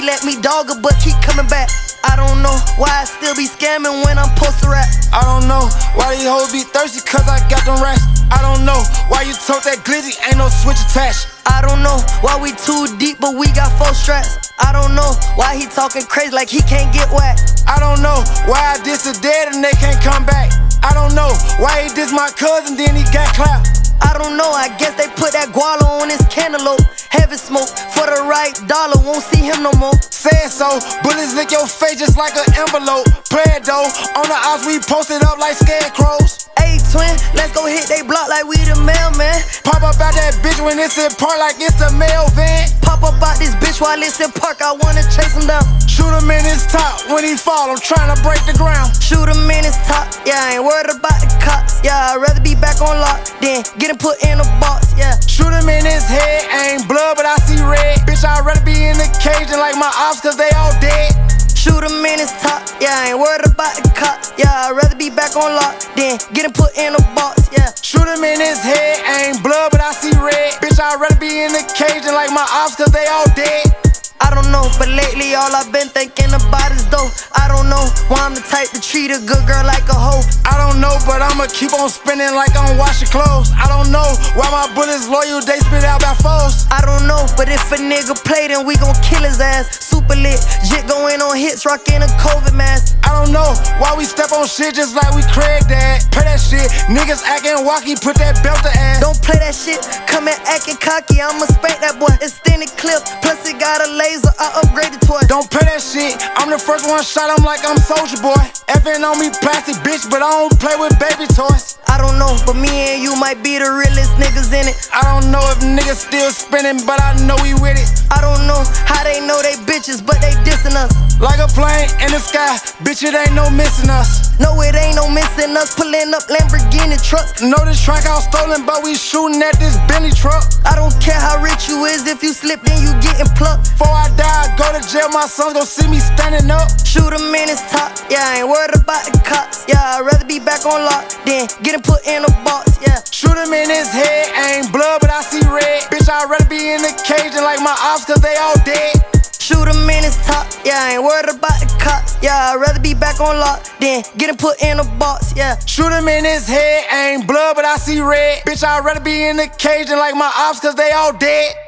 let me dog her, but keep coming back. I don't know why I still be scamming when I'm posted rap. I don't know why these hoes be thirsty, cause I got them racks. I don't know why you told that glizzy, ain't no switch attached. I don't know why we too deep, but we got 4 straps. I don't know why he talking crazy like he can't get whacked. I don't know why I diss the dead and they can't come back. I don't know why he diss my cousin, then he got clapped. I don't know, I guess they put that guala on his cantaloupe. Heavy smoke for the right dollar, won't see him no more. Said so, bullets lick your face just like an envelope. Play it though, on the ops we posted up like scarecrows. Hey twin, let's go hit they block like we the mailman. Pop up out that bitch when it's in park like it's a mail van. Pop up out this bitch while it's in park, I wanna chase him down. Shoot him in his top, when he fall, I'm trying to break the ground. Shoot him in his top, yeah, I ain't worried about the cops. Yeah, I'd rather be back on lock than get him put in a box, yeah. Shoot him in his head, ain't blood but I see red. Bitch, I'd rather be in the cage than like my ops cause they all dead. Shoot him in his top, yeah, I ain't worried about the cops. Yeah, I'd rather be back on lock than get him put in a box, yeah. Shoot him in his head, ain't blood but I see red. Bitch, I'd rather be in the cage than like my ops cause they all dead. I don't know, but lately all I've been thinking about is dough. I don't know why I'm the type to treat a good girl like a hoe. I don't know, but I'ma keep on spinning like I'm washing clothes. I don't know why my bullets loyal, they spit out by foes. I don't know, but if a nigga play, then we gon' kill his ass. Super lit, jit going on hits, rockin' a COVID mask. I don't know why we step on shit just like we Craig Dad. Play that shit, niggas acting wacky, put that belt to ass. Don't play that shit, come in acting cocky, I'ma spank that boy. Extended clip, plus it got a laser, I upgraded twice. Don't play that shit, I'm the first one shot, I'm like I'm Soulja Boy. Effing on me plastic bitch, but I don't play with baby toys. I don't know, but me and you might be the realest niggas in it. I don't know if niggas still spinning, but I know we with it. I don't know how they know they bitches, but they dissing us. Like a plane in the sky, bitch, it ain't no missing us. No, it ain't no missing us, pulling up Lamborghini trucks. Know this track all stolen, but we shooting at this Bentley truck. I don't care how rich you is, if you slip then you getting plucked. Before I die, I go to jail, my sons gon' see me standing up. Shoot him in his top, yeah, I ain't worried about the cops. Yeah, I'd rather be back on lock than get him put in a box, yeah. Shoot him in his head, ain't blood but I see red. Bitch, I'd rather be in the cage than like my ops cause they all dead. Shoot him in his top, yeah, I ain't worried about the cops. Yeah, I'd rather be back on lock than get him put in a box, yeah. Shoot him in his head, ain't blood but I see red. Bitch, I'd rather be in the cage than like my ops cause they all dead.